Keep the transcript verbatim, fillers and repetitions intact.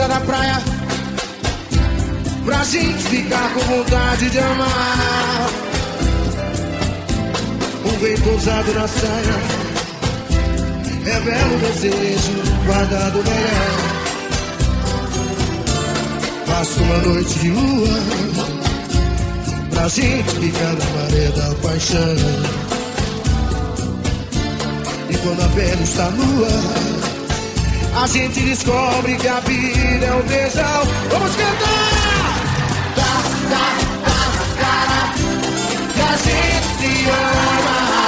brisa da praia, pra gente ficar com vontade de amar. Um vento ousado na saia revela o desejo guardado melhor. Passa uma noite de lua pra gente ficar na maré da paixão. E quando a pele está nua, a gente descobre que a vida é um beijão. Vamos cantar! Tá, tá, tá na cara que a gente se ama.